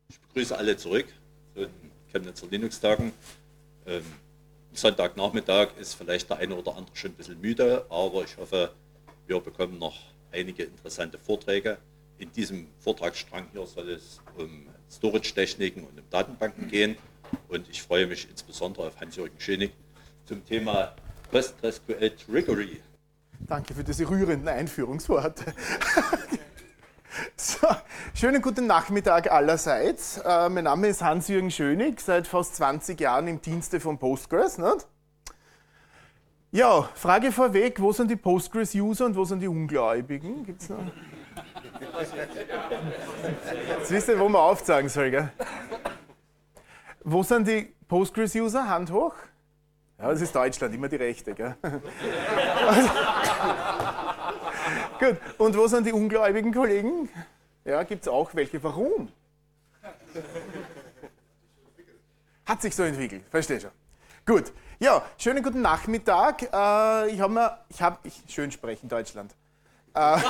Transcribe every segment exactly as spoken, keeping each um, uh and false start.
Ich begrüße alle zurück zu den Chemnitzer Linux-Tagen. Ähm, Sonntagnachmittag ist vielleicht der eine oder andere schon ein bisschen müde, aber ich hoffe, wir bekommen noch einige interessante Vorträge. In diesem Vortragsstrang hier soll es um Storage-Techniken und um Datenbanken gehen. Und ich freue mich insbesondere auf Hans-Jürgen Schönig zum Thema PostgreSQL Trickery. Danke für diese rührenden Einführungsworte. So, schönen guten Nachmittag allerseits. Äh, mein Name ist Hans-Jürgen Schönig, seit fast zwanzig Jahren im Dienste von Postgres. Nicht? Ja, Frage vorweg, wo sind die Postgres-User und wo sind die Ungläubigen? Gibt's noch? Jetzt wisst ihr, wo man aufzeigen soll, gell? Wo sind die Postgres-User? Hand hoch. Ja, das ist Deutschland, immer die Rechte, gell? Also, gut, und wo sind die ungläubigen Kollegen? Ja, gibt es auch welche. Warum? Hat sich so entwickelt, verstehe schon. Gut, ja, schönen guten Nachmittag. Äh, ich habe mir, ich habe, ich, schön sprechen, Deutschland. Äh,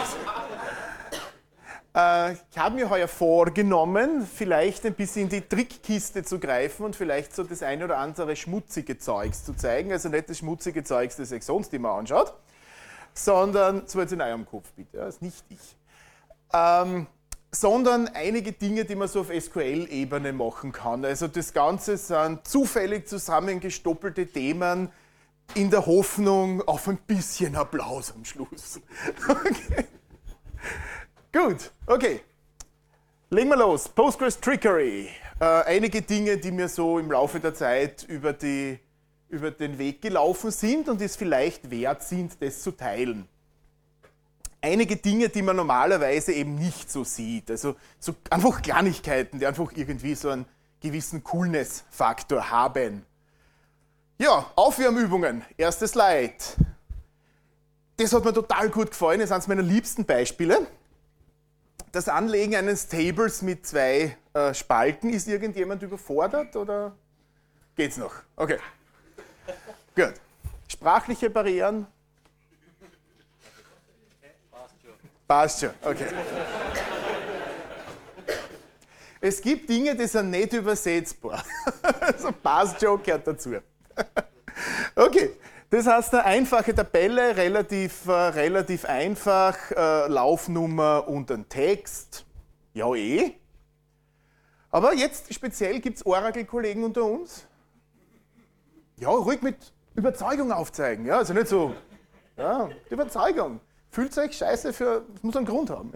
äh, ich habe mir heuer vorgenommen, vielleicht ein bisschen in die Trickkiste zu greifen und vielleicht so das eine oder andere schmutzige Zeugs zu zeigen. Also nicht das schmutzige Zeugs, das sich sonst immer anschaut, sondern, so jetzt in eurem Kopf bitte, das ist nicht ich, ähm, sondern einige Dinge, die man so auf S Q L-Ebene machen kann. Also das Ganze sind zufällig zusammengestoppelte Themen in der Hoffnung auf ein bisschen Applaus am Schluss. Okay. Gut, okay. Legen wir los. Postgres Trickery. Äh, einige Dinge, die mir so im Laufe der Zeit über, die, über den Weg gelaufen sind und es vielleicht wert sind, das zu teilen. Einige Dinge, die man normalerweise eben nicht so sieht. Also so einfach Kleinigkeiten, die einfach irgendwie so einen gewissen Coolness-Faktor haben. Ja, Aufwärmübungen. Erstes Slide. Das hat mir total gut gefallen. Das ist eines meiner liebsten Beispiele. Das Anlegen eines Tables mit zwei äh, Spalten. Ist irgendjemand überfordert oder geht's noch? Okay. Gut. Sprachliche Barrieren. Passt schon, okay. Es gibt Dinge, die sind nicht übersetzbar. Also passt schon, gehört dazu. Okay, das heißt eine einfache Tabelle, relativ, äh, relativ einfach, äh, Laufnummer und ein Text. Ja eh. Aber jetzt speziell gibt es Oracle-Kollegen unter uns. Ja, ruhig mit Überzeugung aufzeigen. Ja, also nicht so, ja, Überzeugung. Fühlt euch scheiße für, das muss einen Grund haben.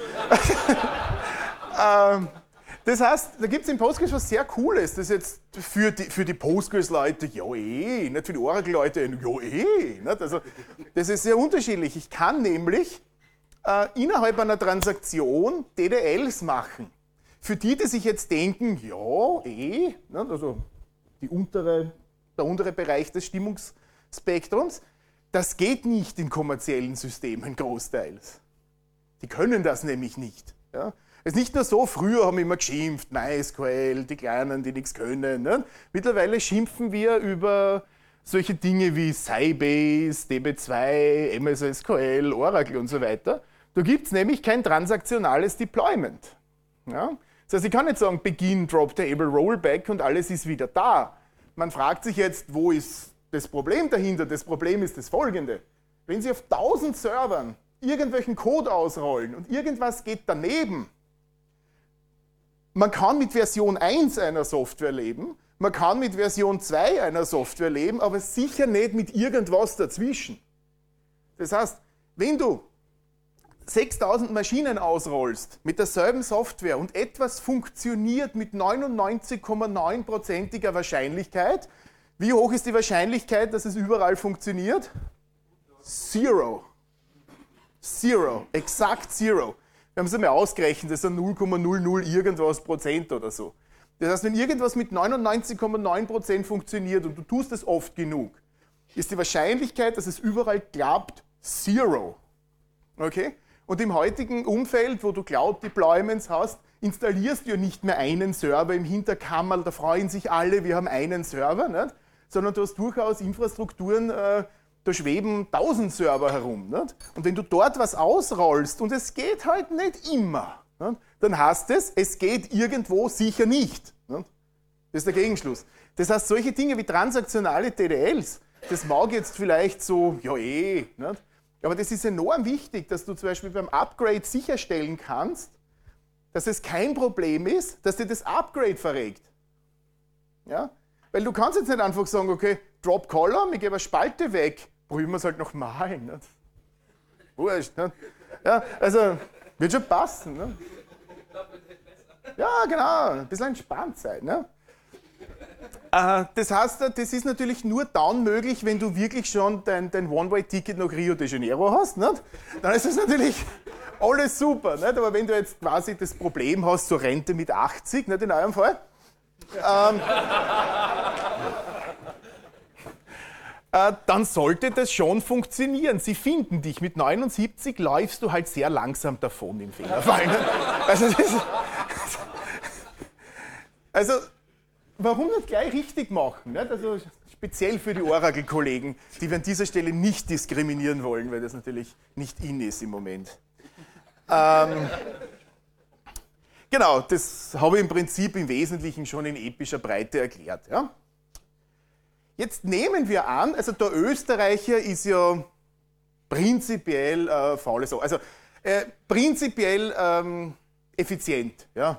Ja. ähm, das heißt, da gibt es in Postgres was sehr Cooles, das jetzt für die, für die Postgres-Leute, ja eh, nicht für die Oracle-Leute, ja eh. Nicht? Also, das ist sehr unterschiedlich. Ich kann nämlich äh, innerhalb einer Transaktion D D Ls machen. Für die, die sich jetzt denken, ja eh, nicht? Also die untere, der untere Bereich des Stimmungsspektrums, das geht nicht in kommerziellen Systemen großteils. Die können das nämlich nicht. Ja? Es ist nicht nur so, früher haben wir immer geschimpft, MySQL, die Kleinen, die nichts können. Ne? Mittlerweile schimpfen wir über solche Dinge wie Sybase, D B zwei, M S S Q L, Oracle und so weiter. Da gibt es nämlich kein transaktionales Deployment. Ja? Das heißt, ich kann nicht sagen, Begin, Drop Table, Rollback und alles ist wieder da. Man fragt sich jetzt, wo ist das Problem dahinter? Das Problem ist das folgende. Wenn Sie auf tausend Servern irgendwelchen Code ausrollen und irgendwas geht daneben, man kann mit Version eins einer Software leben, man kann mit Version zwei einer Software leben, aber sicher nicht mit irgendwas dazwischen. Das heißt, wenn du sechstausend Maschinen ausrollst mit derselben Software und etwas funktioniert mit neunundneunzig Komma neun prozentiger Wahrscheinlichkeit, wie hoch ist die Wahrscheinlichkeit, dass es überall funktioniert? Zero. Zero. Exakt zero. Wir haben es einmal ausgerechnet, das sind null Komma null null irgendwas Prozent oder so. Das heißt, wenn irgendwas mit neunundneunzig Komma neun Prozent funktioniert und du tust es oft genug, ist die Wahrscheinlichkeit, dass es überall klappt, zero. Okay? Und im heutigen Umfeld, wo du Cloud-Deployments hast, installierst du ja nicht mehr einen Server im Hinterkammerl, da freuen sich alle, wir haben einen Server, nicht? Sondern du hast durchaus Infrastrukturen, äh, da schweben tausend Server herum. Nicht? Und wenn du dort was ausrollst, und es geht halt nicht immer, ne, dann heißt es, es geht irgendwo sicher nicht. Ne? Das ist der Gegenschluss. Das heißt, solche Dinge wie transaktionale T D Ls, das mag jetzt vielleicht so, ja eh, nicht? Aber das ist enorm wichtig, dass du zum Beispiel beim Upgrade sicherstellen kannst, dass es kein Problem ist, dass dir das Upgrade verregt. Ja? Weil du kannst jetzt nicht einfach sagen, okay, Drop Column, ich gebe eine Spalte weg, probieren wir es halt noch malen. Nicht? Wurscht. Nicht? Ja, also, wird schon passen. Nicht? Ja, genau, ein bisschen entspannt sein. Ne? Das heißt, das ist natürlich nur dann möglich, wenn du wirklich schon dein, dein One-Way-Ticket nach Rio de Janeiro hast. Nicht? Dann ist das natürlich alles super. Nicht? Aber wenn du jetzt quasi das Problem hast, so Rente mit achtzig, nicht in eurem Fall, ähm, äh, dann sollte das schon funktionieren. Sie finden dich. Mit neunundsiebzig läufst du halt sehr langsam davon im Fehlerfall. Also, das ist, also warum nicht gleich richtig machen? Nicht? Also speziell für die Oracle-Kollegen, die wir an dieser Stelle nicht diskriminieren wollen, weil das natürlich nicht in ist im Moment. Ähm, genau, das habe ich im Prinzip im Wesentlichen schon in epischer Breite erklärt. Ja? Jetzt nehmen wir an, also der Österreicher ist ja prinzipiell äh, faule Sau, also äh, prinzipiell ähm, effizient. Ja?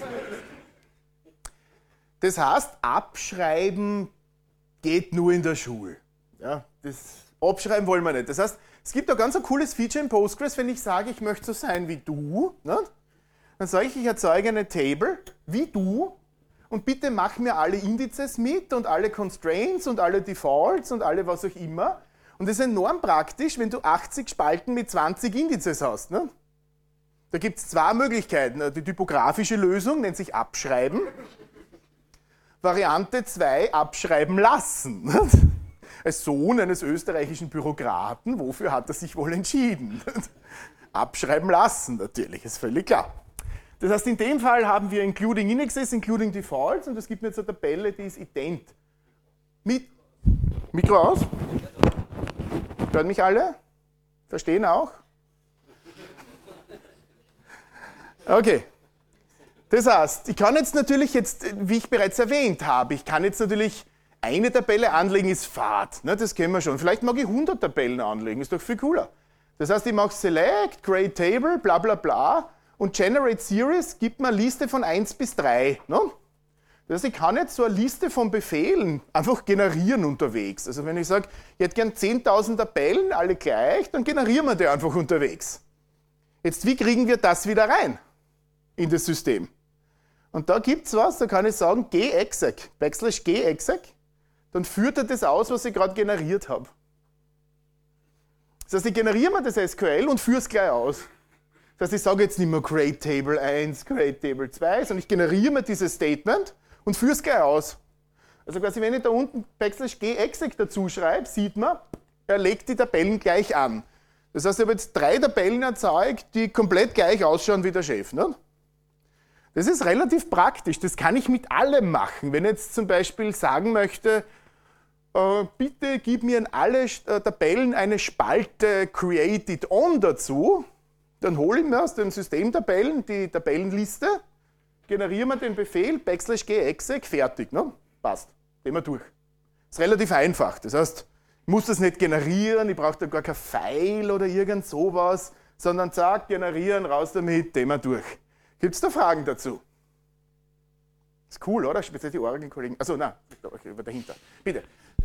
Das heißt, abschreiben geht nur in der Schule. Ja, das abschreiben wollen wir nicht. Das heißt, es gibt ein ganz ein cooles Feature in Postgres, wenn ich sage, ich möchte so sein wie du. Ne? Dann sage ich, ich erzeuge eine Table wie du und bitte mach mir alle Indizes mit und alle Constraints und alle Defaults und alle was auch immer. Und das ist enorm praktisch, wenn du achtzig Spalten mit zwanzig Indizes hast. Ne? Da gibt es zwei Möglichkeiten. Die typografische Lösung nennt sich Abschreiben. Variante zwei, abschreiben lassen. Als Sohn eines österreichischen Bürokraten, wofür hat er sich wohl entschieden? Abschreiben lassen natürlich, ist völlig klar. Das heißt, in dem Fall haben wir including indexes, including defaults und es gibt jetzt eine Tabelle, die ist ident. Mit Mikro aus? Hören mich alle? Verstehen auch? Okay. Das heißt, ich kann jetzt natürlich, jetzt, wie ich bereits erwähnt habe, ich kann jetzt natürlich eine Tabelle anlegen, ist Fad, ne, das kennen wir schon. Vielleicht mag ich hundert Tabellen anlegen, ist doch viel cooler. Das heißt, ich mache Select, Create Table, bla bla bla und Generate Series gibt mir eine Liste von eins bis drei. Ne? Das heißt, ich kann jetzt so eine Liste von Befehlen einfach generieren unterwegs. Also wenn ich sage, ich hätte gern zehntausend Tabellen, alle gleich, dann generieren wir die einfach unterwegs. Jetzt, wie kriegen wir das wieder rein in das System? Und da gibt es was, da kann ich sagen, gexec, backslash gexec, dann führt er das aus, was ich gerade generiert habe. Das heißt, ich generiere mir das S Q L und führe es gleich aus. Das heißt, ich sage jetzt nicht mehr Create Table eins, Create Table zwei, sondern ich generiere mir dieses Statement und führe es gleich aus. Also quasi, wenn ich da unten backslash gexec dazu schreibe, sieht man, er legt die Tabellen gleich an. Das heißt, ich habe jetzt drei Tabellen erzeugt, die komplett gleich ausschauen wie der Chef. Ne? Das ist relativ praktisch, das kann ich mit allem machen. Wenn ich jetzt zum Beispiel sagen möchte, äh, bitte gib mir in alle äh, Tabellen eine Spalte Created On dazu, dann hole ich mir aus den Systemtabellen die Tabellenliste, generiere mir den Befehl, backslash gexec, fertig, ne? Passt, gehen wir durch. Das ist relativ einfach, das heißt, ich muss das nicht generieren, ich brauche da gar kein File oder irgend sowas, sondern zack, generieren, raus damit, gehen wir durch. Gibt es da Fragen dazu? Ist cool, oder? Speziell die Oracle-Kollegen. Achso, nein, dahinter. Bitte.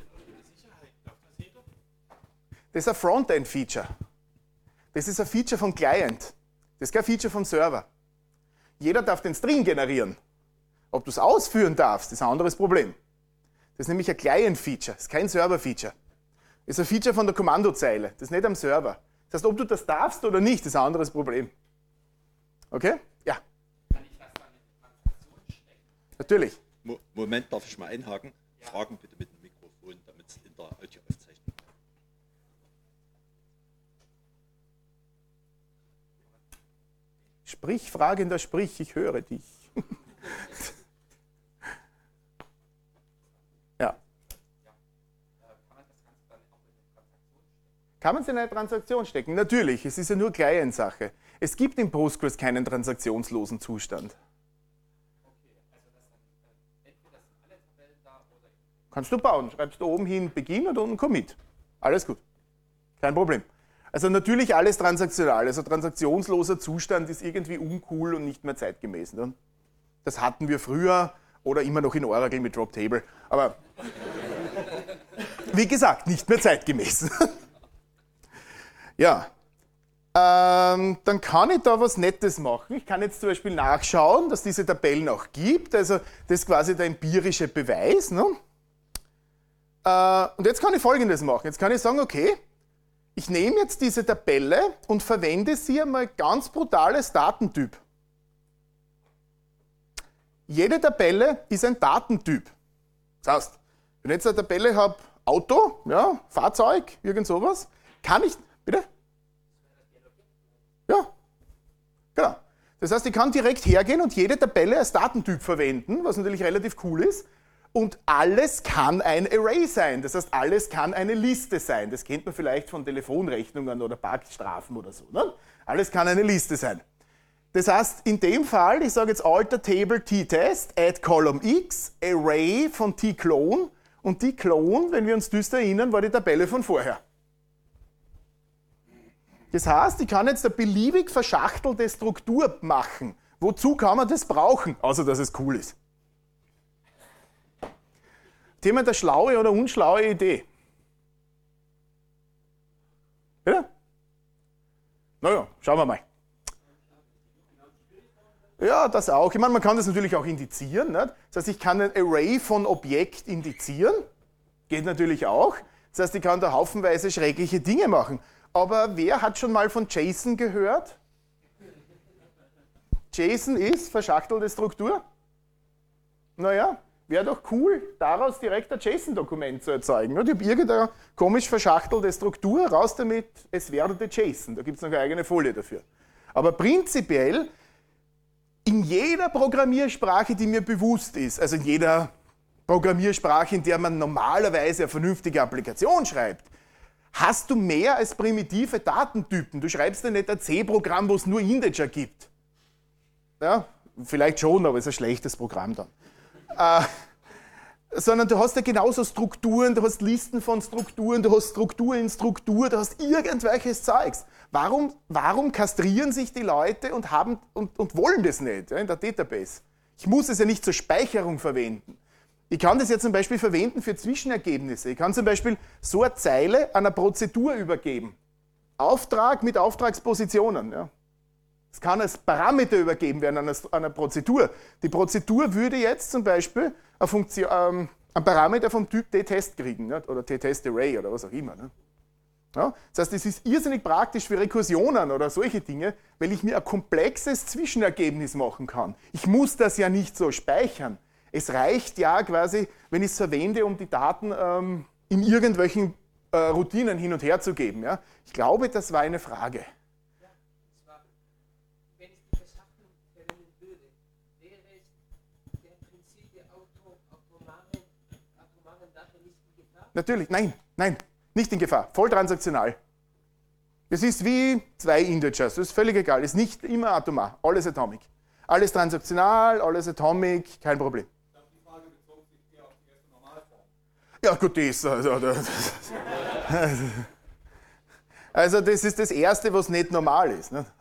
Das ist ein Frontend-Feature. Das ist ein Feature vom Client. Das ist kein Feature vom Server. Jeder darf den String generieren. Ob du es ausführen darfst, ist ein anderes Problem. Das ist nämlich ein Client-Feature, das ist kein Server-Feature. Das ist ein Feature von der Kommandozeile, das ist nicht am Server. Das heißt, ob du das darfst oder nicht, ist ein anderes Problem. Okay? Ja. Kann ich das dann in die Transaktion stecken? Natürlich. Mo Moment, darf ich mal einhaken? Ja. Fragen bitte mit dem Mikrofon, damit es in der Audioaufzeichnung bleibt. Sprich, Fragender, sprich, ich höre dich. Ja. Ja. Kann man das Ganze dann auch in die Transaktion stecken? Kann man es in eine Transaktion stecken? Natürlich, es ist ja nur Client-Sache. Es gibt im Postgres keinen transaktionslosen Zustand. Kannst du bauen. Schreibst du oben hin Beginn und unten Commit. Alles gut. Kein Problem. Also natürlich alles transaktional. Also transaktionsloser Zustand ist irgendwie uncool und nicht mehr zeitgemäß. Ne? Das hatten wir früher oder immer noch in Oracle mit Drop Table. Aber wie gesagt, nicht mehr zeitgemäß. Ja. Ähm, dann kann ich da was Nettes machen. Ich kann jetzt zum Beispiel nachschauen, dass diese Tabellen auch gibt. Also das ist quasi der empirische Beweis. Ne? Äh, und jetzt kann ich Folgendes machen. Jetzt kann ich sagen, okay, ich nehme jetzt diese Tabelle und verwende sie einmal ganz brutales Datentyp. Jede Tabelle ist ein Datentyp. Das heißt, wenn ich jetzt eine Tabelle habe, Auto, ja, Fahrzeug, irgend sowas, kann ich, bitte? Ja, genau. Das heißt, ich kann direkt hergehen und jede Tabelle als Datentyp verwenden, was natürlich relativ cool ist. Und alles kann ein Array sein. Das heißt, alles kann eine Liste sein. Das kennt man vielleicht von Telefonrechnungen oder Parkstrafen oder so. Ne? Alles kann eine Liste sein. Das heißt, in dem Fall, ich sage jetzt alter table t-test, add column x, Array von t-clone. Und die Clone, wenn wir uns düster erinnern, war die Tabelle von vorher. Das heißt, ich kann jetzt eine beliebig verschachtelte Struktur machen. Wozu kann man das brauchen? Außer, dass es cool ist. Thema der schlaue oder unschlaue Idee. Bitte? Naja, schauen wir mal. Ja, das auch. Ich meine, man kann das natürlich auch indizieren. Nicht? Das heißt, ich kann ein Array von Objekt indizieren. Geht natürlich auch. Das heißt, ich kann da haufenweise schreckliche Dinge machen. Aber wer hat schon mal von JSON gehört? JSON ist verschachtelte Struktur. Naja, wäre doch cool, daraus direkt ein JSON-Dokument zu erzeugen. Ich habe irgendeine komisch verschachtelte Struktur, raus damit, es werde JSON. Da gibt es noch eine eigene Folie dafür. Aber prinzipiell, in jeder Programmiersprache, die mir bewusst ist, also in jeder Programmiersprache, in der man normalerweise eine vernünftige Applikation schreibt, hast du mehr als primitive Datentypen. Du schreibst ja nicht ein C-Programm, wo es nur Integer gibt. Ja, vielleicht schon, aber es ist ein schlechtes Programm dann. Äh, sondern du hast ja genauso Strukturen, du hast Listen von Strukturen, du hast Struktur in Struktur, du hast irgendwelches Zeugs. Warum, warum kastrieren sich die Leute und, haben, und, und wollen das nicht ja, in der Database? Ich muss es ja nicht zur Speicherung verwenden. Ich kann das ja zum Beispiel verwenden für Zwischenergebnisse. Ich kann zum Beispiel so eine Zeile einer Prozedur übergeben. Auftrag mit Auftragspositionen. Ja. Es kann als Parameter übergeben werden an einer, einer Prozedur. Die Prozedur würde jetzt zum Beispiel eine Funktion, ähm, einen Parameter vom Typ t-test kriegen, nicht? Oder t-test-array oder was auch immer. Nicht? Ja? Das heißt, es ist irrsinnig praktisch für Rekursionen oder solche Dinge, weil ich mir ein komplexes Zwischenergebnis machen kann. Ich muss das ja nicht so speichern. Es reicht ja quasi, wenn ich es verwende, um die Daten ähm, in irgendwelchen äh, Routinen hin und her zu geben. Ja? Ich glaube, das war eine Frage. Natürlich, nein, nein, nicht in Gefahr, voll transaktional. Es ist wie zwei Integers, das ist völlig egal, ist nicht immer atomar, alles atomic. Alles transaktional, alles atomic, kein Problem. Ich glaube, die Frage bezog sich eher auf die erste Normalform. Ja gut, das, also, das, also das ist das Erste, was nicht normal ist. Ne?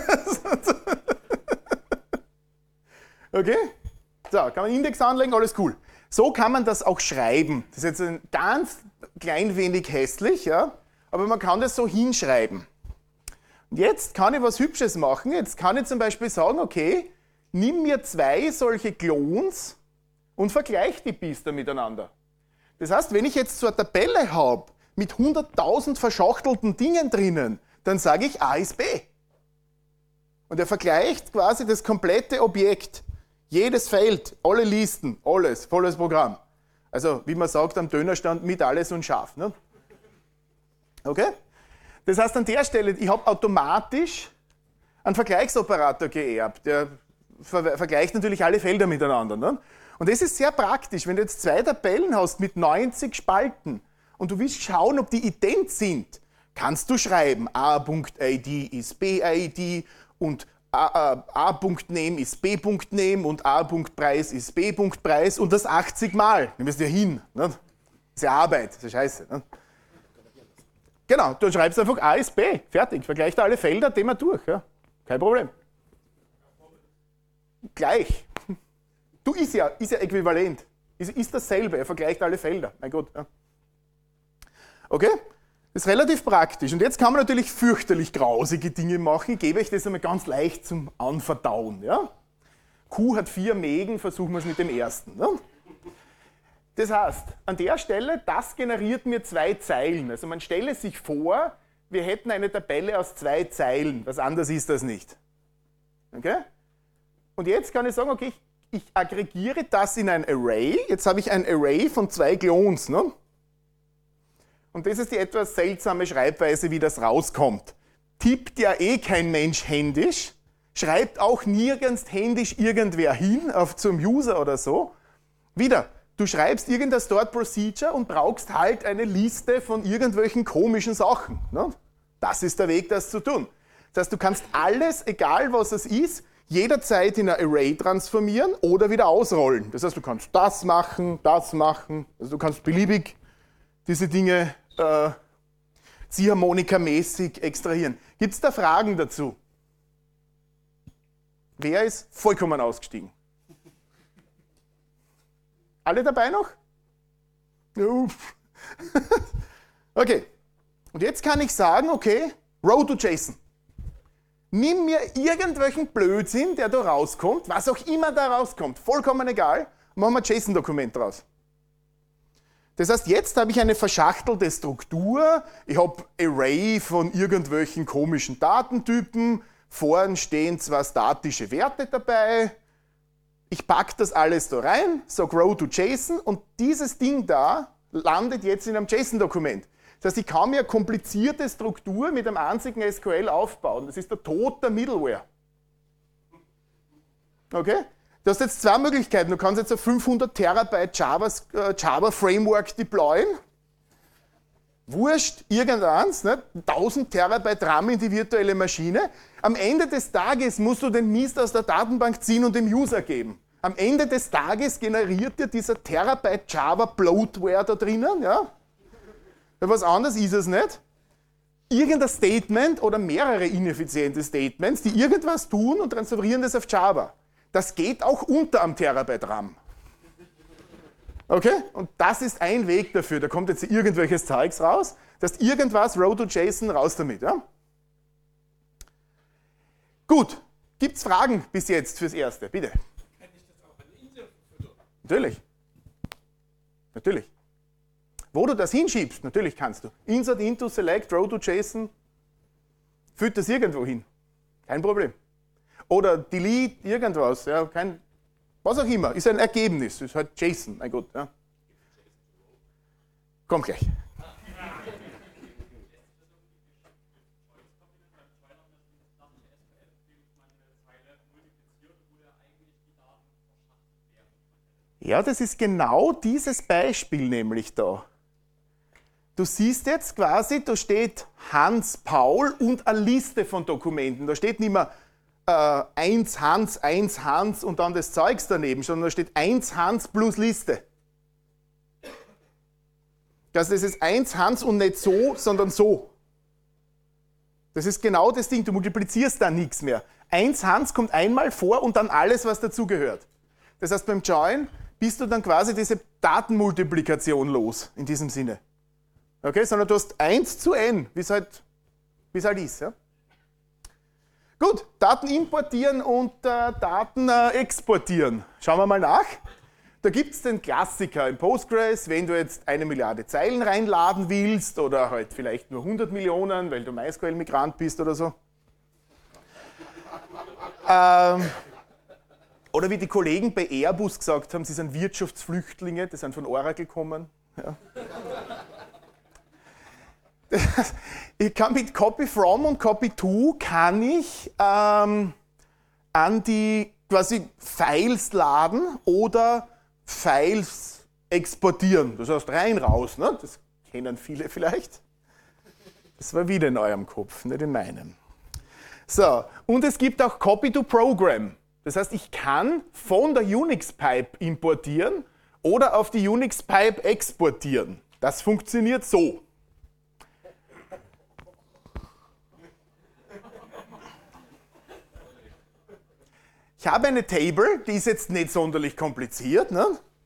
Okay? So, kann man Index anlegen, alles cool. So kann man das auch schreiben. Das ist jetzt ein ganz klein wenig hässlich, ja? Aber man kann das so hinschreiben. Und jetzt kann ich was Hübsches machen. Jetzt kann ich zum Beispiel sagen, okay, nimm mir zwei solche Clones und vergleich die Biester miteinander. Das heißt, wenn ich jetzt so eine Tabelle habe mit hunderttausend verschachtelten Dingen drinnen, dann sage ich, A ist B. Und er vergleicht quasi das komplette Objekt. Jedes Feld, alle Listen, alles, volles Programm. Also, wie man sagt, am Dönerstand mit alles und scharf. Ne? Okay? Das heißt, an der Stelle, ich habe automatisch einen Vergleichsoperator geerbt. Der ver vergleicht natürlich alle Felder miteinander. Ne? Und das ist sehr praktisch. Wenn du jetzt zwei Tabellen hast mit neunzig Spalten und du willst schauen, ob die ident sind, kannst du schreiben, a.id ist b.id und a.name ist b.name und a.preis ist b.preis und das achtzig Mal. Du müsst ja hin. Nicht? Das ist ja Arbeit, das ist scheiße. Nicht? Genau, du schreibst einfach A ist B, fertig. Vergleicht alle Felder, Thema durch. Ja? Kein Problem. Gleich. Du ist ja, ist ja äquivalent. Ist, ist dasselbe, er vergleicht alle Felder. Mein Gott. Ja. Okay? Das ist relativ praktisch. Und jetzt kann man natürlich fürchterlich grausige Dinge machen. Ich gebe euch das einmal ganz leicht zum Anverdauen. Ja? Q hat vier Mägen, versuchen wir es mit dem ersten. Ja? Das heißt, an der Stelle, das generiert mir zwei Zeilen. Also man stelle sich vor, wir hätten eine Tabelle aus zwei Zeilen. Was anderes ist das nicht. Okay? Und jetzt kann ich sagen, okay, ich, ich aggregiere das in ein Array. Jetzt habe ich ein Array von zwei Clones. Ne? Und das ist die etwas seltsame Schreibweise, wie das rauskommt. Tippt ja eh kein Mensch händisch, schreibt auch nirgends händisch irgendwer hin auf zum User oder so. Wieder, du schreibst irgendein Stored Procedure und brauchst halt eine Liste von irgendwelchen komischen Sachen. Ne? Das ist der Weg, das zu tun. Das heißt, du kannst alles, egal was es ist, jederzeit in ein Array transformieren oder wieder ausrollen. Das heißt, du kannst das machen, das machen, also du kannst beliebig diese Dinge äh, Ziehharmonika-mäßig extrahieren. Gibt es da Fragen dazu? Wer ist vollkommen ausgestiegen? Alle dabei noch? Okay. Und jetzt kann ich sagen, okay, Row to JSON. Nimm mir irgendwelchen Blödsinn, der da rauskommt, was auch immer da rauskommt, vollkommen egal, und machen wir ein JSON-Dokument draus. Das heißt, jetzt habe ich eine verschachtelte Struktur, ich habe Array von irgendwelchen komischen Datentypen, vorn stehen zwar statische Werte dabei, ich packe das alles da rein, sage Row to JSON und dieses Ding da landet jetzt in einem JSON-Dokument. Das heißt, ich kann mir eine komplizierte Struktur mit einem einzigen S Q L aufbauen. Das ist der Tod der Middleware. Okay? Du hast jetzt zwei Möglichkeiten. Du kannst jetzt ein fünfhundert Terabyte Java, äh, Java Framework deployen. Wurscht, irgendeins, ne? tausend Terabyte RAM in die virtuelle Maschine. Am Ende des Tages musst du den Mist aus der Datenbank ziehen und dem User geben. Am Ende des Tages generiert dir dieser Terabyte Java Bloatware da drinnen, ja? Was anderes ist es nicht. Irgendein Statement oder mehrere ineffiziente Statements, die irgendwas tun und transferieren das auf Java. Das geht auch unter am Terabyte RAM. Okay? Und das ist ein Weg dafür. Da kommt jetzt irgendwelches Zeugs raus. Das heißt, irgendwas, Row to JSON, raus damit. Ja? Gut. Gibt es Fragen bis jetzt fürs Erste? Bitte. Kann ich das auch an Insel füttern? Natürlich. Natürlich. Wo du das hinschiebst, natürlich kannst du. Insert, into, select, row to JSON, führt das irgendwo hin. Kein Problem. Oder delete, irgendwas, ja, kein, was auch immer, ist ein Ergebnis, ist halt JSON, mein Gott. Ja. Kommt gleich. Ja, das ist genau dieses Beispiel nämlich da. Du siehst jetzt quasi, da steht Hans Paul und eine Liste von Dokumenten. Da steht nicht mehr äh, eins Hans, eins Hans und dann das Zeugs daneben, sondern da steht eins Hans plus Liste. Also das ist eins Hans und nicht so, sondern so. Das ist genau das Ding, du multiplizierst da nichts mehr. eins Hans kommt einmal vor und dann alles, was dazugehört. Das heißt, beim Join bist du dann quasi diese Datenmultiplikation los, in diesem Sinne. Okay, sondern du hast eins zu n, wie es halt, wie's halt ist. Ja? Gut, Daten importieren und äh, Daten äh, exportieren. Schauen wir mal nach. Da gibt es den Klassiker in Postgres, wenn du jetzt eine Milliarde Zeilen reinladen willst oder halt vielleicht nur hundert Millionen, weil du MySQL-Migrant bist oder so. ähm, oder wie die Kollegen bei Airbus gesagt haben, sie sind Wirtschaftsflüchtlinge, die sind von Oracle gekommen. Ja. Ich kann mit Copy from und Copy to kann ich ähm, an die quasi Files laden oder Files exportieren. Das heißt rein, raus. Ne? Das kennen viele vielleicht. Das war wieder in eurem Kopf, nicht in meinem. So, und es gibt auch Copy to Program. Das heißt, ich kann von der Unix-Pipe importieren oder auf die Unix-Pipe exportieren. Das funktioniert so. Ich habe eine Table, die ist jetzt nicht sonderlich kompliziert, ne?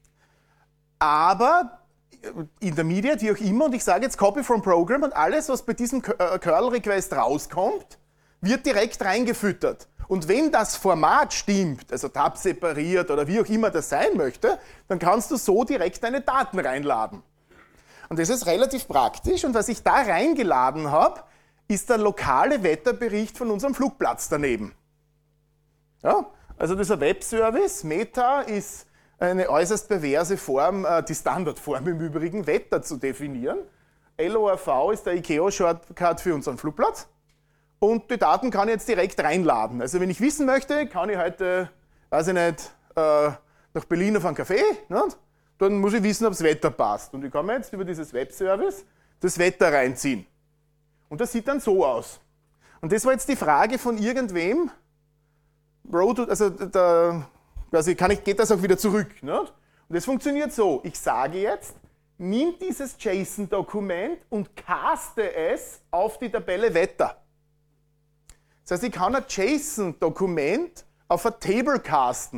Aber Intermediate, wie auch immer, und ich sage jetzt Copy from Program und alles, was bei diesem Curl-Request rauskommt, wird direkt reingefüttert. Und wenn das Format stimmt, also tab separiert oder wie auch immer das sein möchte, dann kannst du so direkt deine Daten reinladen. Und das ist relativ praktisch und was ich da reingeladen habe, ist der lokale Wetterbericht von unserem Flugplatz daneben. Ja? Also das ist ein Webservice. Meta ist eine äußerst perverse Form, die Standardform im Übrigen, Wetter zu definieren. L O R V ist der ICAO-Shortcut für unseren Flugplatz. Und die Daten kann ich jetzt direkt reinladen. Also wenn ich wissen möchte, kann ich heute, weiß ich nicht, nach Berlin auf einen Café, nicht? Dann muss ich wissen, ob das Wetter passt. Und ich kann mir jetzt über dieses Webservice das Wetter reinziehen. Und das sieht dann so aus. Und das war jetzt die Frage von irgendwem, Road, also da, also kann ich, geht das auch wieder zurück. Nicht? Und das funktioniert so. Ich sage jetzt, nimm dieses JSON-Dokument und caste es auf die Tabelle Wetter. Das heißt, ich kann ein JSON-Dokument auf ein Table casten.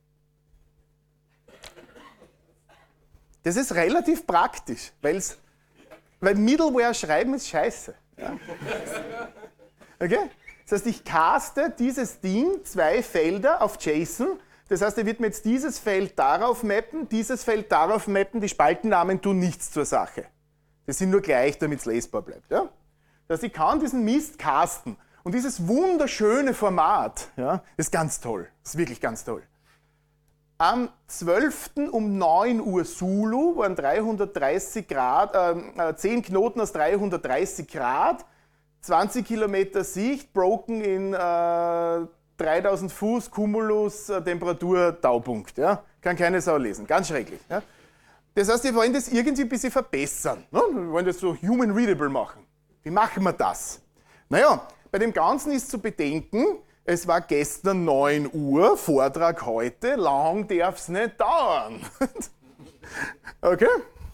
Das ist relativ praktisch, weil's, weil Middleware schreiben ist scheiße. Ja. Okay? Das heißt, ich caste dieses Ding, zwei Felder auf JSON. Das heißt, er wird mir jetzt dieses Feld darauf mappen, dieses Feld darauf mappen, die Spaltennamen tun nichts zur Sache. Die sind nur gleich, damit es lesbar bleibt. Ja? Das heißt, ich kann diesen Mist casten. Und dieses wunderschöne Format, ja, ist ganz toll. Ist wirklich ganz toll. Am zwölften um neun Uhr Zulu waren dreihundertdreißig Grad, äh, zehn Knoten aus dreihundertdreißig Grad, zwanzig Kilometer Sicht, broken in äh, dreitausend Fuß, Cumulus, äh, Temperatur, Taupunkt. Ja? Kann keine Sau lesen, ganz schrecklich. Ja? Das heißt, wir wollen das irgendwie ein bisschen verbessern. Ne? Wir wollen das so human readable machen. Wie machen wir das? Naja, bei dem Ganzen ist zu bedenken, es war gestern neun Uhr, Vortrag heute, lang darf es nicht dauern. Okay?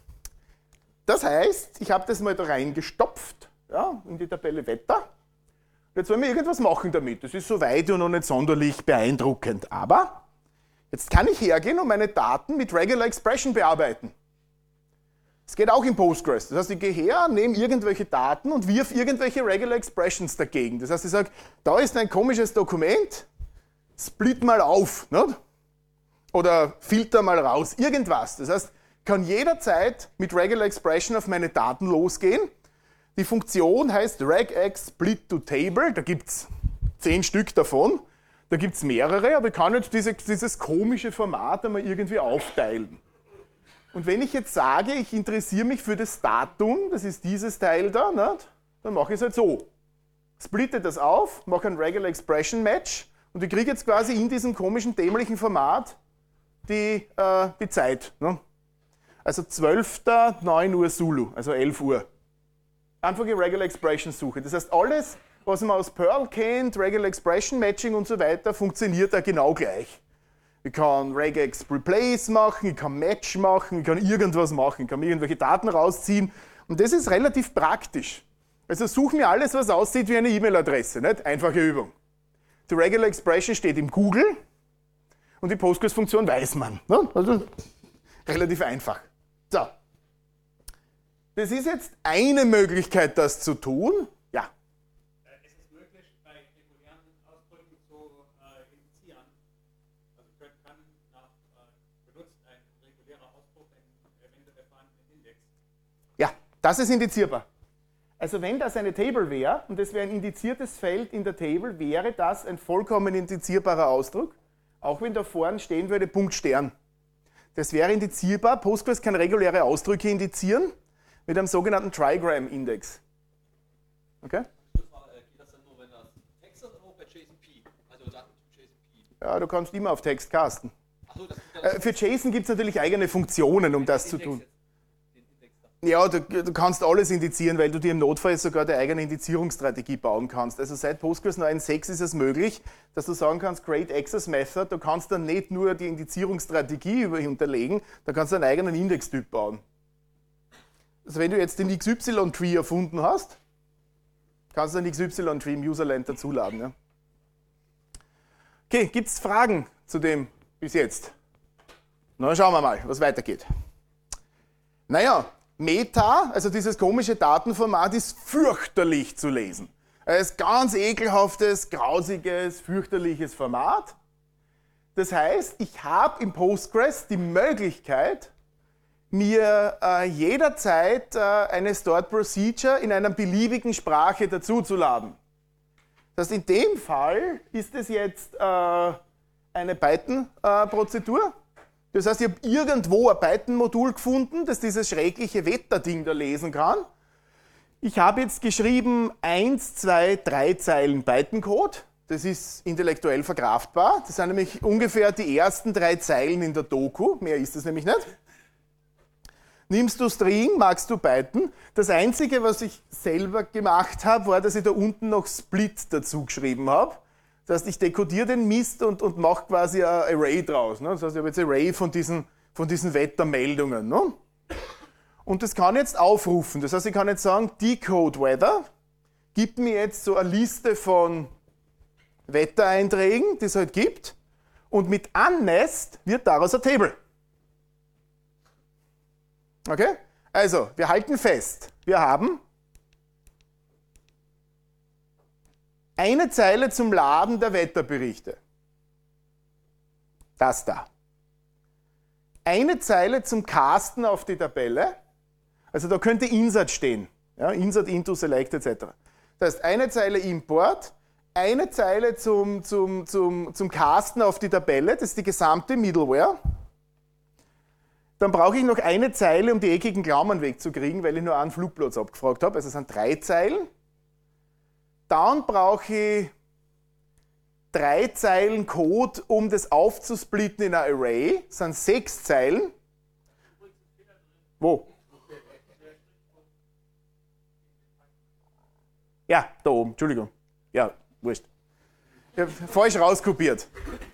Das heißt, ich habe das mal da reingestopft, ja, in die Tabelle Wetter. Und jetzt wollen wir irgendwas machen damit. Das ist soweit und noch nicht sonderlich beeindruckend. Aber jetzt kann ich hergehen und meine Daten mit Regular Expression bearbeiten. Das geht auch in Postgres. Das heißt, ich gehe her, nehme irgendwelche Daten und wirf irgendwelche Regular Expressions dagegen. Das heißt, ich sage, da ist ein komisches Dokument, split mal auf, nicht? Oder filter mal raus, irgendwas. Das heißt, ich kann jederzeit mit Regular Expression auf meine Daten losgehen. Die Funktion heißt regex split to table, da gibt es zehn Stück davon. Da gibt es mehrere, aber ich kann jetzt diese, dieses komische Format einmal irgendwie aufteilen. Und wenn ich jetzt sage, ich interessiere mich für das Datum, das ist dieses Teil da, nicht? Dann mache ich es halt so. Splitte das auf, mache ein Regular Expression Match und ich kriege jetzt quasi in diesem komischen, dämlichen Format die, äh, die Zeit. Ne? Also zwölften neun Uhr Zulu, also elf Uhr. Einfach die Regular Expression suche. Das heißt, alles, was man aus Perl kennt, Regular Expression Matching und so weiter, funktioniert da genau gleich. Ich kann regex replace machen, ich kann Match machen, ich kann irgendwas machen, ich kann mir irgendwelche Daten rausziehen. Und das ist relativ praktisch. Also such mir alles, was aussieht wie eine E-Mail-Adresse, nicht? Einfache Übung. Die Regular Expression steht im Google und die Postgres-Funktion weiß man. Ne? Also relativ einfach. So. Das ist jetzt eine Möglichkeit, das zu tun. Ja. Es ist möglich, bei regulären Ausdrücken zu äh, indizieren. Also können, kann nach, äh, benutzt ein regulärer Ausdruck einen eventuell vorhandenen Index. Ja, das ist indizierbar. Also wenn das eine Table wäre, und das wäre ein indiziertes Feld in der Table, wäre das ein vollkommen indizierbarer Ausdruck, auch wenn da vorne stehen würde Punkt Stern. Das wäre indizierbar. Postgres kann reguläre Ausdrücke indizieren mit einem sogenannten Trigram-Index. Okay? Geht das dann nur, wenn das Text ist oder auch bei JSON-P? Also Daten zu JSON-P? Ja, du kannst immer auf Text casten. Ach so, das, das Äh, für JSON gibt es natürlich eigene Funktionen, um das zu tun. Den Index da. Ja, du, du kannst alles indizieren, weil du dir im Notfall sogar deine eigene Indizierungsstrategie bauen kannst. Also seit Postgres neun Punkt sechs ist es möglich, dass du sagen kannst, Create Access Method, du kannst dann nicht nur die Indizierungsstrategie hinterlegen, da kannst du einen eigenen Indextyp bauen. Also wenn du jetzt den X Y-Tree erfunden hast, kannst du den X Y-Tree im Userland dazuladen. Ja? Okay, gibt es Fragen zu dem bis jetzt? Na, schauen wir mal, was weitergeht. Naja, Meta, also dieses komische Datenformat, ist fürchterlich zu lesen. Es ist ganz ekelhaftes, grausiges, fürchterliches Format. Das heißt, ich habe im Postgres die Möglichkeit, mir äh, jederzeit äh, eine Stored Procedure in einer beliebigen Sprache dazuzuladen. Das heißt, in dem Fall ist es jetzt äh, eine Python-Prozedur. Äh, Das heißt, ich habe irgendwo ein Python-Modul gefunden, das dieses schreckliche Wetterding da lesen kann. Ich habe jetzt geschrieben eins, zwei, drei Zeilen Python-Code. Das ist intellektuell verkraftbar. Das sind nämlich ungefähr die ersten drei Zeilen in der Doku. Mehr ist es nämlich nicht. Nimmst du String, magst du Python. Das Einzige, was ich selber gemacht habe, war, dass ich da unten noch Split dazu geschrieben habe. Das heißt, ich dekodiere den Mist und, und mache quasi ein Array draus. Ne? Das heißt, ich habe jetzt ein Array von diesen, von diesen Wettermeldungen. Ne? Und das kann ich jetzt aufrufen. Das heißt, ich kann jetzt sagen, decode weather, gibt mir jetzt so eine Liste von Wettereinträgen, die es halt gibt. Und mit unnest wird daraus ein Table. Okay? Also, wir halten fest, wir haben eine Zeile zum Laden der Wetterberichte. Das da. Eine Zeile zum Casten auf die Tabelle. Also da könnte Insert stehen. Ja, Insert, into, select et cetera. Das heißt, eine Zeile Import, eine Zeile zum, zum, zum, zum Casten auf die Tabelle, das ist die gesamte Middleware. Dann brauche ich noch eine Zeile, um die eckigen Klammern wegzukriegen, weil ich nur einen Flugplatz abgefragt habe. Also es sind drei Zeilen. Dann brauche ich drei Zeilen Code, um das aufzusplitten in ein Array. Das sind sechs Zeilen. Wo? Ja, da oben, Entschuldigung. Ja, wurscht. Ich habe falsch rauskopiert.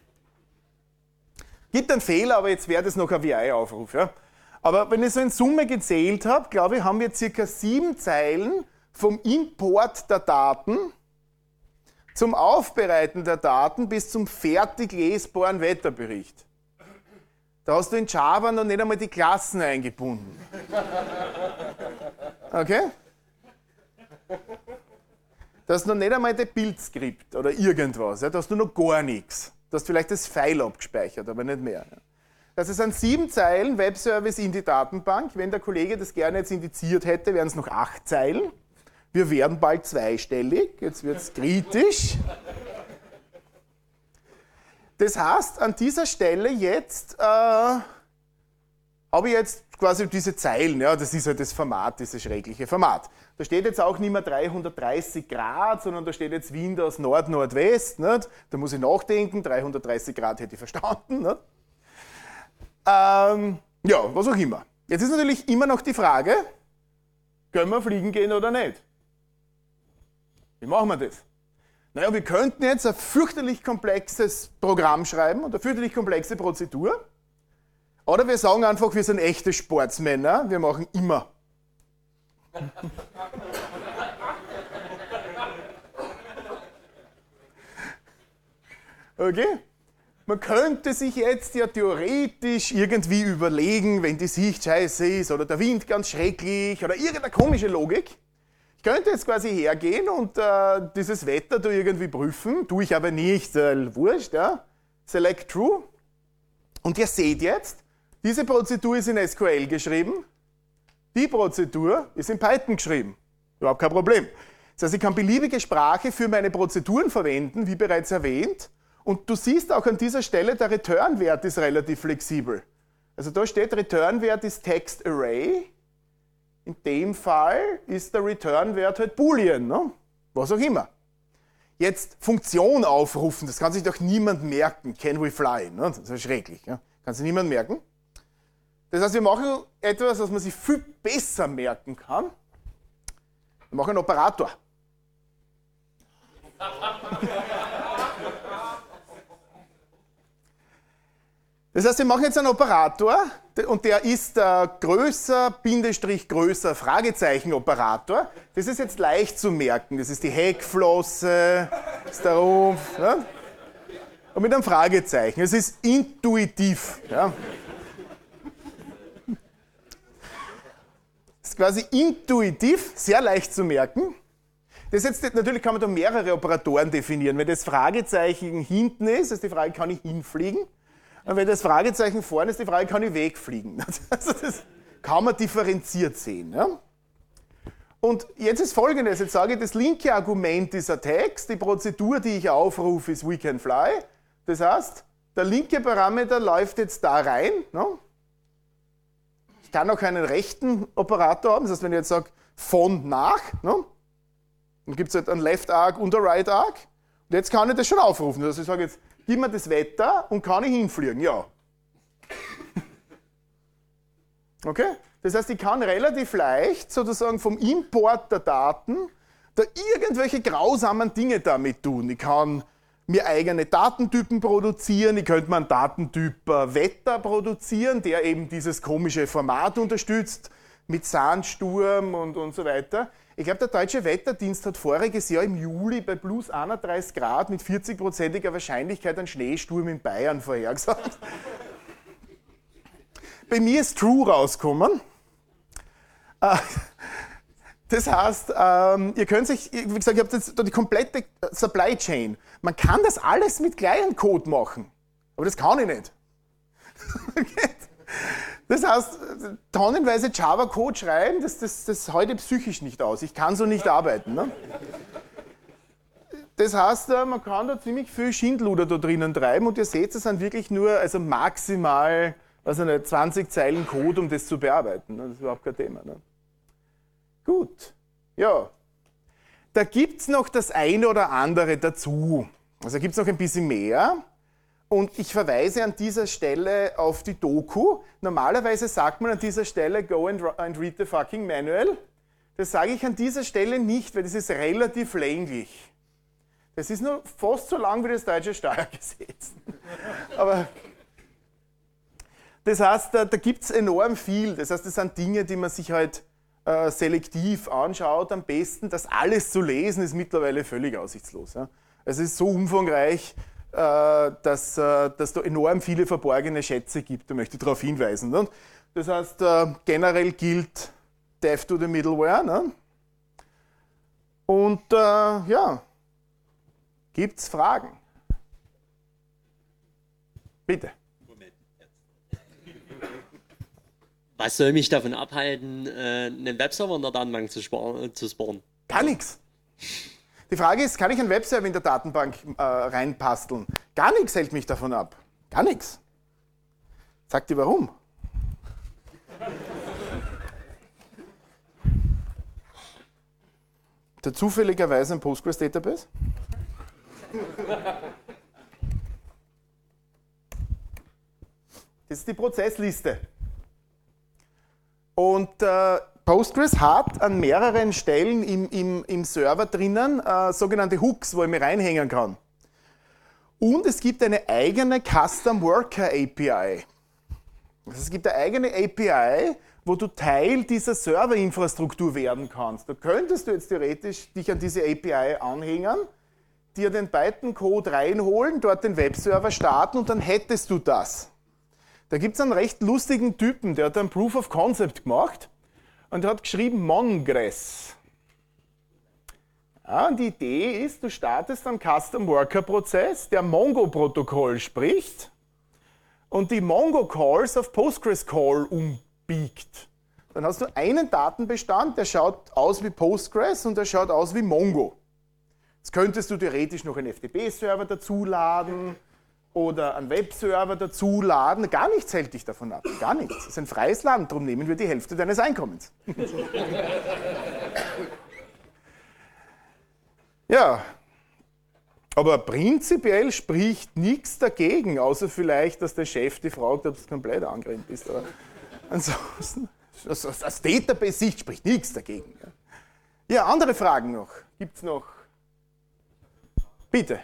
Gibt einen Fehler, aber jetzt wäre das noch ein V I-Aufruf. Ja? Aber wenn ich so in Summe gezählt habe, glaube ich, haben wir circa sieben Zeilen vom Import der Daten zum Aufbereiten der Daten bis zum fertig lesbaren Wetterbericht. Da hast du in Java noch nicht einmal die Klassen eingebunden. Okay? Da hast du noch nicht einmal das Bildskript oder irgendwas. Ja? Da hast du noch gar nichts. Du hast vielleicht das File abgespeichert, aber nicht mehr. Ja? Das sind sieben Zeilen Webservice in die Datenbank. Wenn der Kollege das gerne jetzt indiziert hätte, wären es noch acht Zeilen. Wir werden bald zweistellig, jetzt wird es kritisch. Das heißt, an dieser Stelle jetzt äh, habe ich jetzt quasi diese Zeilen, ja, das ist halt das Format, dieses schreckliche Format. Da steht jetzt auch nicht mehr dreihundertdreißig Grad, sondern da steht jetzt Wind aus Nord-Nordwest. Nicht? Da muss ich nachdenken, dreihundertdreißig Grad hätte ich verstanden. Nicht? Ähm, ja, was auch immer. Jetzt ist natürlich immer noch die Frage, können wir fliegen gehen oder nicht? Wie machen wir das? Naja, wir könnten jetzt ein fürchterlich komplexes Programm schreiben und eine fürchterlich komplexe Prozedur. Oder wir sagen einfach, wir sind echte Sportsmänner, wir machen immer. Okay? Man könnte sich jetzt ja theoretisch irgendwie überlegen, wenn die Sicht scheiße ist oder der Wind ganz schrecklich oder irgendeine komische Logik. Ich könnte jetzt quasi hergehen und äh, dieses Wetter da irgendwie prüfen, tue ich aber nicht, äh, wurscht, ja. Select True. Und ihr seht jetzt, diese Prozedur ist in S Q L geschrieben, die Prozedur ist in Python geschrieben. Überhaupt kein Problem. Das heißt, ich kann beliebige Sprache für meine Prozeduren verwenden, wie bereits erwähnt. Und du siehst auch an dieser Stelle, der Return-Wert ist relativ flexibel. Also da steht, Return-Wert ist Text Array. In dem Fall ist der Return-Wert halt Boolean, ne? Was auch immer. Jetzt Funktion aufrufen, das kann sich doch niemand merken. Can we fly? Ne? Das ist schrecklich. Ja? Kann sich niemand merken. Das heißt, wir machen etwas, was man sich viel besser merken kann. Wir machen einen Operator. Das heißt, wir machen jetzt einen Operator und der ist der größer, Bindestrich größer, Fragezeichen Operator. Das ist jetzt leicht zu merken. Das ist die Heckflosse, das ist der Rumpf. Ja? Und mit einem Fragezeichen. Es ist intuitiv. Ja? Das ist quasi intuitiv, sehr leicht zu merken. Das jetzt, natürlich kann man da mehrere Operatoren definieren. Wenn das Fragezeichen hinten ist, ist die Frage, kann ich hinfliegen? Und wenn das Fragezeichen vorne ist, die Frage, kann ich wegfliegen? Also das kann man differenziert sehen. Ja? Und jetzt ist Folgendes, jetzt sage ich, das linke Argument ist ein Text, die Prozedur, die ich aufrufe, ist we can fly. Das heißt, der linke Parameter läuft jetzt da rein. Ne? Ich kann auch einen rechten Operator haben, das heißt, wenn ich jetzt sage, von nach, ne? Dann gibt es halt einen Left Arc und einen Right Arc. Und jetzt kann ich das schon aufrufen. Also ich sage jetzt, gib mir das Wetter und kann ich hinfliegen? Ja. Okay? Das heißt, ich kann relativ leicht sozusagen vom Import der Daten da irgendwelche grausamen Dinge damit tun. Ich kann mir eigene Datentypen produzieren, ich könnte mir einen Datentyp äh, Wetter produzieren, der eben dieses komische Format unterstützt, mit Sandsturm und, und so weiter. Ich glaube, der Deutsche Wetterdienst hat voriges Jahr im Juli bei plus einunddreißig Grad mit vierzig-prozentiger Wahrscheinlichkeit einen Schneesturm in Bayern vorhergesagt. Bei mir ist True rausgekommen. Das heißt, ihr könnt sich, wie gesagt, ihr habt jetzt die komplette Supply Chain. Man kann das alles mit Client-Code machen, aber das kann ich nicht. Das heißt, tonnenweise Java-Code schreiben, das, das, das halte ich psychisch nicht aus. Ich kann so nicht arbeiten. Ne? Das heißt, man kann da ziemlich viel Schindluder da drinnen treiben und ihr seht, es sind wirklich nur also maximal also eine zwanzig Zeilen Code, um das zu bearbeiten. Ne? Das ist überhaupt kein Thema. Ne? Gut, ja. Da gibt es noch das eine oder andere dazu. Also gibt es noch ein bisschen mehr. Und ich verweise an dieser Stelle auf die Doku. Normalerweise sagt man an dieser Stelle, go and, and read the fucking manual. Das sage ich an dieser Stelle nicht, weil das ist relativ länglich. Das ist nur fast so lang wie das deutsche Steuergesetz. Aber das heißt, da, da gibt es enorm viel. Das heißt, das sind Dinge, die man sich halt äh, selektiv anschaut. Am besten, das alles zu lesen, ist mittlerweile völlig aussichtslos. Ja? Es ist so umfangreich, Dass, dass da enorm viele verborgene Schätze gibt, da möchte ich darauf hinweisen. Ne? Das heißt, generell gilt Dev to the Middleware. Ne? Und äh, ja, gibt es Fragen? Bitte. Moment, jetzt. Was soll mich davon abhalten, einen Webserver in der Datenbank zu spawnen? Gar nichts. Die Frage ist, kann ich einen Webserver in der Datenbank äh, reinpasteln? Gar nichts hält mich davon ab. Gar nichts. Sagt ihr warum? Der zufälligerweise ein Postgres-Database? Das ist die Prozessliste. Und äh, Postgres hat an mehreren Stellen im, im, im Server drinnen äh, sogenannte Hooks, wo ich mir reinhängen kann. Und es gibt eine eigene Custom Worker A P I. Also es gibt eine eigene A P I, wo du Teil dieser Serverinfrastruktur werden kannst. Da könntest du jetzt theoretisch dich an diese A P I anhängen, dir den Python-Code reinholen, dort den Webserver starten und dann hättest du das. Da gibt es einen recht lustigen Typen, der hat ein Proof of Concept gemacht. Und er hat geschrieben Mongress. Ja, und die Idee ist, du startest einen Custom Worker Prozess, der Mongo-Protokoll spricht und die Mongo-Calls auf Postgres-Call umbiegt. Dann hast du einen Datenbestand, der schaut aus wie Postgres und der schaut aus wie Mongo. Jetzt könntest du theoretisch noch einen F T P-Server dazuladen oder einen Webserver dazuladen. Gar nichts hält dich davon ab. Gar nichts. Das ist ein freies Land, darum nehmen wir die Hälfte deines Einkommens. Ja, aber prinzipiell spricht nichts dagegen, außer vielleicht, dass der Chef die fragt, ob du komplett angrenzt bist. Aber Ansonsten, aus, aus, aus Database-Sicht spricht nichts dagegen. Ja, ja, andere Fragen noch? Gibt es noch? Bitte.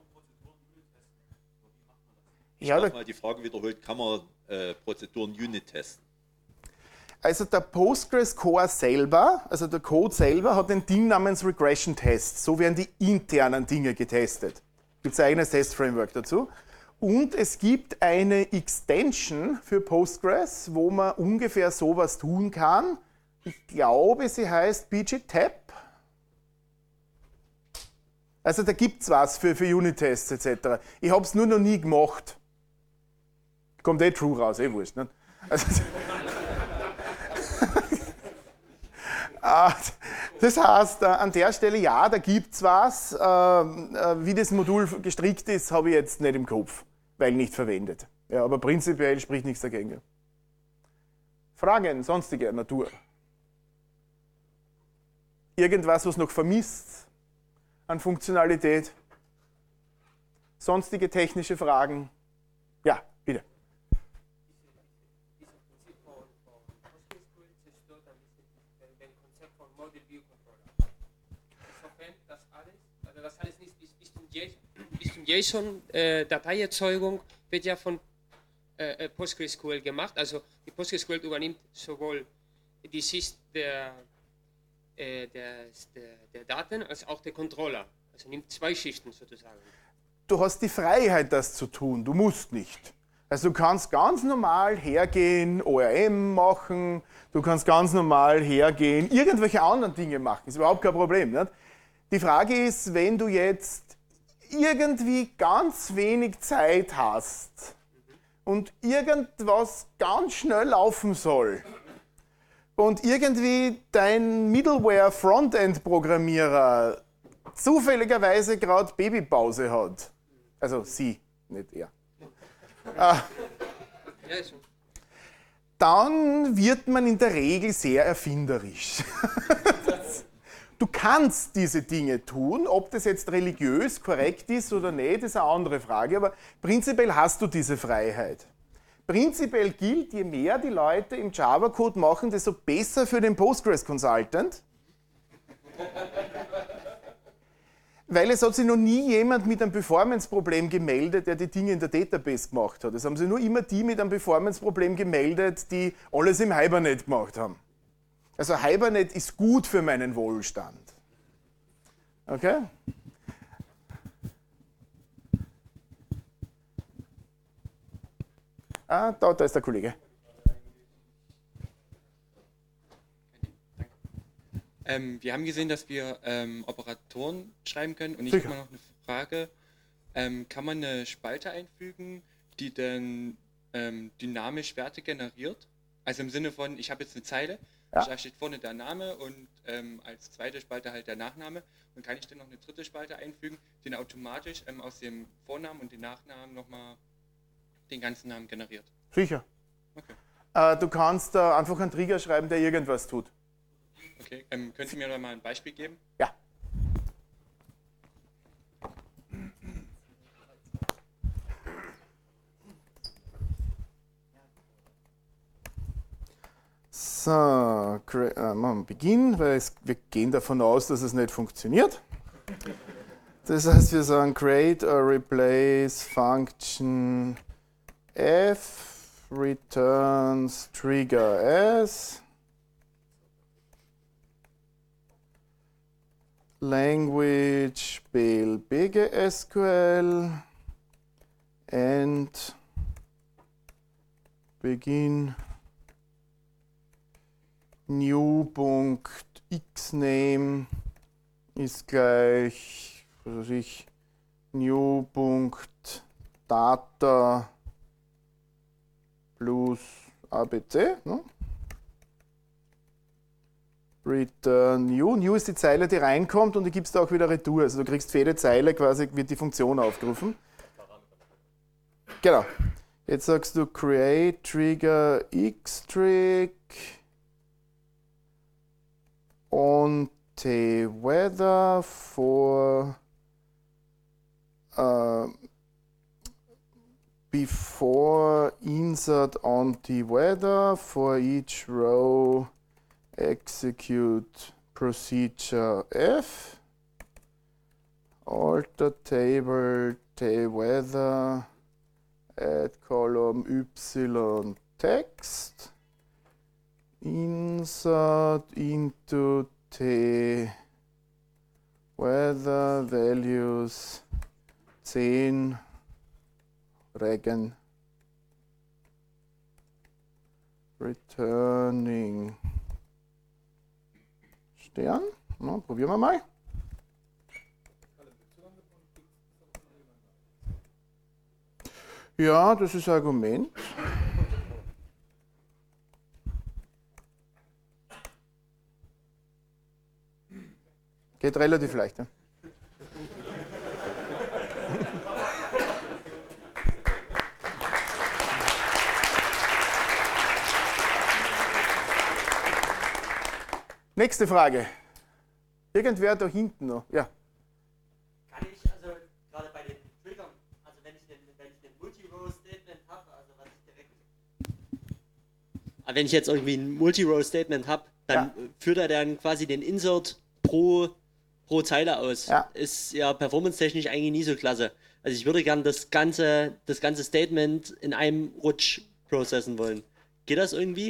Ich Ja, darf da, mal die Frage wiederholt, kann man äh, Prozeduren Unit testen? also der Postgres Core selber, also der Code selber, hat ein Ding namens Regression Test. So werden die internen Dinge getestet. Gibt es ein eigenes Testframework dazu. Und es gibt eine Extension für Postgres, wo man ungefähr sowas tun kann. Ich glaube, sie heißt B G Tab. Also da gibt es was für, für Unit-Tests et cetera. Ich habe es nur noch nie gemacht. Kommt eh true raus, eh wurscht. Ne? Also, das heißt, an der Stelle, ja, da gibt es was. Wie das Modul gestrickt ist, habe ich jetzt nicht im Kopf, weil nicht verwendet. Ja, aber prinzipiell spricht nichts dagegen. Fragen sonstiger Natur? Irgendwas, was noch vermisst an Funktionalität? Sonstige technische Fragen? Ja, bitte. Das heißt nicht, bis, bis zum JSON, bis zum JSON-Dateierzeugung wird ja von äh, PostgreSQL gemacht. Also die PostgreSQL übernimmt sowohl die Sicht der, äh, der, der, der Daten als auch der Controller. Also nimmt zwei Schichten sozusagen. Du hast die Freiheit, das zu tun. Du musst nicht. Also du kannst ganz normal hergehen, O R M machen, du kannst ganz normal hergehen, irgendwelche anderen Dinge machen. Ist überhaupt kein Problem. Nicht? Die Frage ist, wenn du jetzt irgendwie ganz wenig Zeit hast und irgendwas ganz schnell laufen soll und irgendwie dein Middleware-Frontend-Programmierer zufälligerweise gerade Babypause hat, also sie, nicht er, äh, dann wird man in der Regel sehr erfinderisch. Du kannst diese Dinge tun, ob das jetzt religiös korrekt ist oder nicht, ist eine andere Frage, aber prinzipiell hast du diese Freiheit. Prinzipiell gilt, je mehr die Leute im Java-Code machen, desto besser für den Postgres-Consultant. Weil es hat sich noch nie jemand mit einem Performance-Problem gemeldet, der die Dinge in der Database gemacht hat. Es haben sich nur immer die mit einem Performance-Problem gemeldet, die alles im Hibernate gemacht haben. Also Hibernate ist gut für meinen Wohlstand. Okay? Ah, da, da ist der Kollege. Ähm, wir haben gesehen, dass wir ähm, Operatoren schreiben können und ich Sicher. habe mal noch eine Frage. Ähm, kann man eine Spalte einfügen, die dann ähm, dynamisch Werte generiert? Also im Sinne von, ich habe jetzt eine Zeile, Ja. da steht vorne der Name und ähm, als zweite Spalte halt der Nachname. Und kann ich dann noch eine dritte Spalte einfügen, die dann automatisch ähm, aus dem Vornamen und dem Nachnamen nochmal den ganzen Namen generiert? Sicher. Okay. Äh, du kannst äh, einfach einen Trigger schreiben, der irgendwas tut. Okay. Ähm, können Sie mir da mal ein Beispiel geben? Ja. So, cre- äh, machen wir Beginn, weil es, wir gehen davon aus, dass es nicht funktioniert. Das heißt, wir sagen create or replace function f returns trigger as language Bell B G S Q L and begin new.xname ist gleich, was weiß ich, new.data plus abc. Ne? Return new. New ist die Zeile, die reinkommt und die gibst du auch wieder retour. Also du kriegst für jede Zeile quasi, wird die Funktion aufgerufen. Genau. Jetzt sagst du create trigger xtrig on the weather for uh, before insert on the weather for each row execute procedure F, alter table the weather, add column Y text, insert into the weather values ten Regen, returning Stern. Na, probieren wir mal. Ja, das ist ein Argument. Geht relativ leicht. Ja? Nächste Frage. Irgendwer da hinten noch? Ja. Kann ich also gerade bei den Triggern, also wenn ich den, wenn ich den Multi-Row-Statement habe, also was ich direkt. Aber wenn ich jetzt irgendwie ein Multi-Row-Statement habe, dann Ja. führt er dann quasi den Insert pro, pro Zeile aus. Ja. Ist ja performance-technisch eigentlich nie so klasse. Also ich würde gern das ganze, das ganze Statement in einem Rutsch processen wollen. Geht das irgendwie?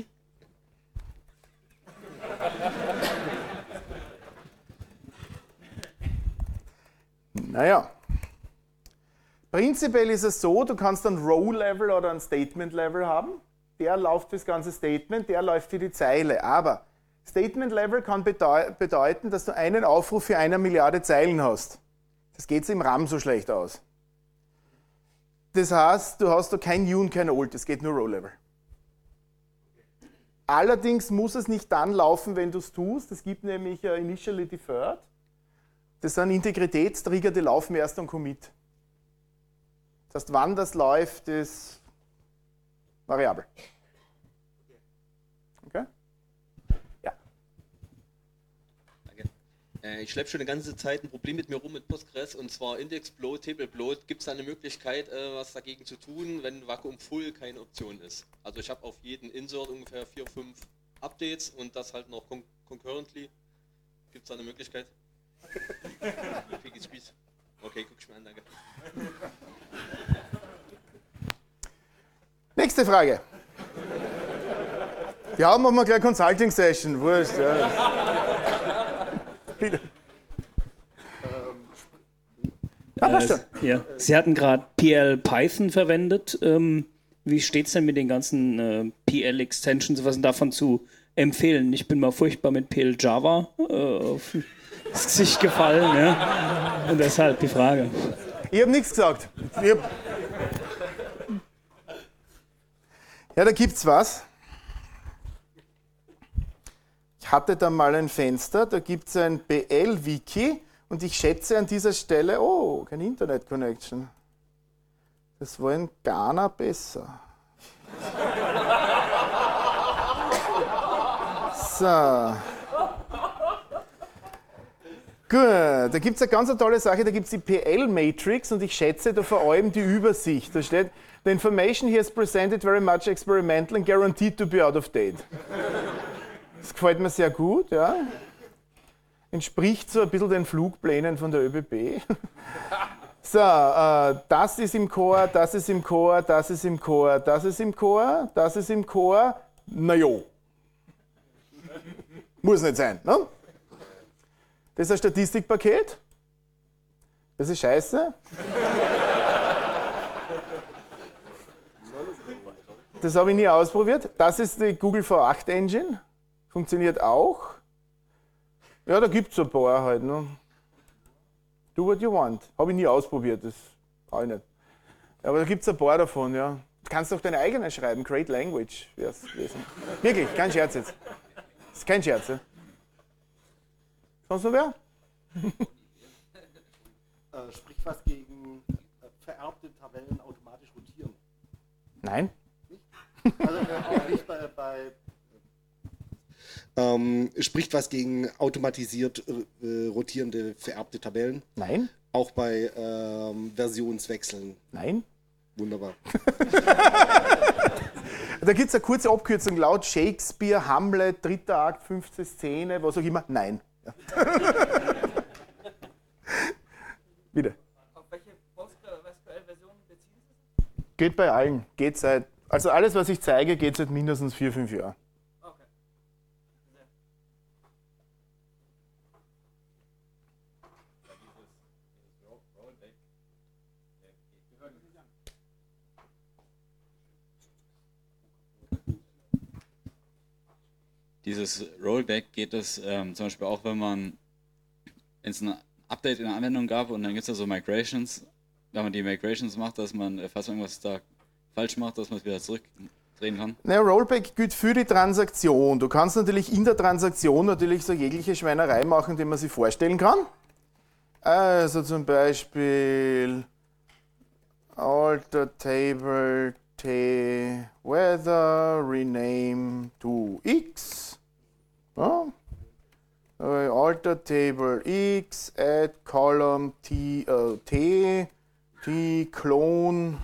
Naja, prinzipiell ist es so, du kannst ein Row-Level oder ein Statement-Level haben. Der läuft für das ganze Statement, der läuft für die Zeile. Aber Statement-Level kann bedeu bedeuten, dass du einen Aufruf für eine Milliarde Zeilen hast. Das geht im RAM so schlecht aus. Das heißt, du hast da kein New und kein Old, es geht nur Row-Level. Allerdings muss es nicht dann laufen, wenn du es tust. Es gibt nämlich uh, Initially Deferred. Das sind Integritätstrigger, die laufen erst am Commit. Das heißt, wann das läuft, ist variabel. Okay? Ja. Danke. Äh, ich schleppe schon eine ganze Zeit ein Problem mit mir rum mit Postgres, und zwar Index-Bloat, Table-Bloat. Gibt es da eine Möglichkeit, äh, was dagegen zu tun, wenn Vakuum Full keine Option ist? Also ich habe auf jeden Insert ungefähr vier, fünf Updates und das halt noch con concurrently. Gibt es da eine Möglichkeit? Okay, guck ich mir an, danke. Nächste Frage. Ja, machen wir gleich Consulting-Session. Wurscht. Ja. Bitte. Ja, passt schon. Ja. Sie hatten gerade P L Python verwendet. Ähm, wie steht es denn mit den ganzen äh, P L-Extensions? Was sind davon zu empfehlen? Ich bin mal furchtbar mit P L Java äh, auf das Gesicht gefallen. Ja? Und deshalb die Frage. Ich habe nichts gesagt. Ich hab ja, da gibt's was. Ich hatte da mal ein Fenster, da gibt es ein B L-Wiki und ich schätze an dieser Stelle, oh, kein Internet-Connection. Das war in Ghana besser. So. Gut, da gibt es eine ganz tolle Sache, da gibt es die P L-Matrix und ich schätze da vor allem die Übersicht. Da steht, the information here is presented very much experimental and guaranteed to be out of date. Das gefällt mir sehr gut, ja. Entspricht so ein bisschen den Flugplänen von der ÖBB. So, äh, das ist im Core, das ist im Core, das ist im Core, das ist im Core, das ist im Core. Na jo. Muss nicht sein, ne? Das ist ein Statistikpaket. Das ist scheiße. Das habe ich nie ausprobiert. Das ist die Google V acht Engine. Funktioniert auch. Ja, da gibt es ein paar halt. Ne? Do what you want. Habe ich nie ausprobiert, das auch nicht. Aber da gibt es ein paar davon, ja. Du kannst doch deine eigene schreiben, Great Language. Wirklich, kein Scherz jetzt. Das ist kein Scherz. Ja? Sonst noch wer? äh, spricht was gegen äh, vererbte Tabellen automatisch rotieren? Nein. Nicht? Also äh, auch nicht bei... bei Ähm, spricht was gegen automatisiert äh, rotierende vererbte Tabellen? Nein. Auch bei ähm, Versionswechseln? Nein. Wunderbar. Da gibt es eine kurze Abkürzung, laut Shakespeare, Hamlet, dritter Akt, fünfte Szene, was auch immer. Nein. Ja. Bitte. Auf welche PostgreSQL-Version beziehen Sie sich? Geht bei allen. Geht seit, also alles, was ich zeige, geht seit mindestens vier, fünf Jahren. Okay. Dieses Rollback geht es ähm, zum Beispiel auch, wenn man es ein Update in der Anwendung gab und dann gibt es ja so Migrations, wenn man die Migrations macht, dass man, falls man irgendwas da falsch macht, dass man es wieder zurückdrehen kann. Naja, Rollback gilt für die Transaktion. Du kannst natürlich in der Transaktion natürlich so jegliche Schweinerei machen, die man sich vorstellen kann. Also zum Beispiel alter table t weather rename to x. Ja. Alter table x add column t, äh, t t clone.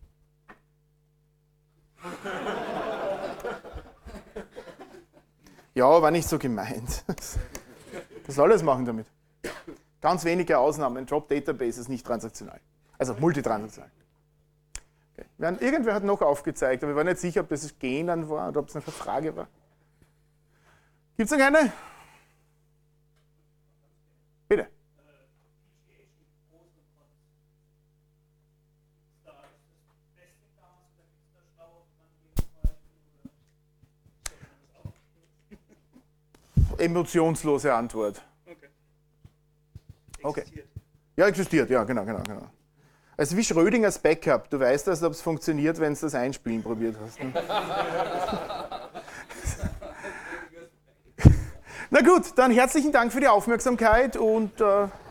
Ja, war nicht so gemeint. Was soll das machen damit? Ganz wenige Ausnahmen. Drop Database ist nicht transaktional. Also multitransaktional. Okay. Irgendwer hat noch aufgezeigt, aber wir waren nicht sicher, ob das das Gehen dann war oder ob es eine Frage war. Gibt es noch eine? Bitte. Emotionslose Antwort. Okay. Okay. Ja, existiert, ja, genau, genau, genau. Also wie Schrödingers Backup. Du weißt also, ob es funktioniert, wenn du das Einspielen probiert hast. Ne? Na gut, dann herzlichen Dank für die Aufmerksamkeit und äh,